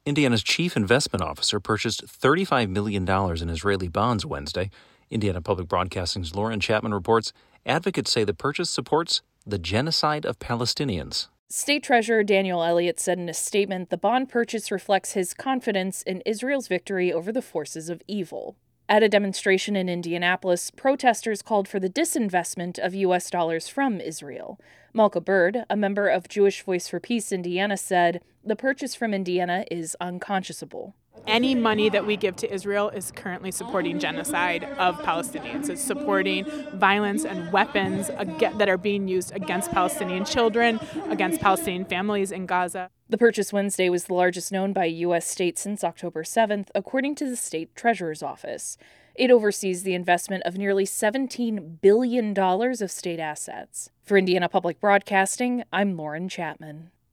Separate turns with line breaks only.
Indiana's chief investment officer purchased $35 million in Israeli bonds Wednesday. Indiana Public Broadcasting's Lauren Chapman reports advocates say the purchase supports the genocide of Palestinians.
State Treasurer Daniel Elliott said in a statement the bond purchase reflects his confidence in Israel's victory over the forces of evil. At a demonstration in Indianapolis, protesters called for the disinvestment of U.S. dollars from Israel. Malka Bird, a member of Jewish Voice for Peace Indiana, said the purchase from Indiana is unconscionable.
Any money that we give to Israel is currently supporting genocide of Palestinians. It's supporting violence and weapons that are being used against Palestinian children, against Palestinian families in Gaza.
The purchase Wednesday was the largest known by a U.S. state since October 7th, according to the state treasurer's office. It oversees the investment of nearly $17 billion of state assets. For Indiana Public Broadcasting, I'm Lauren Chapman.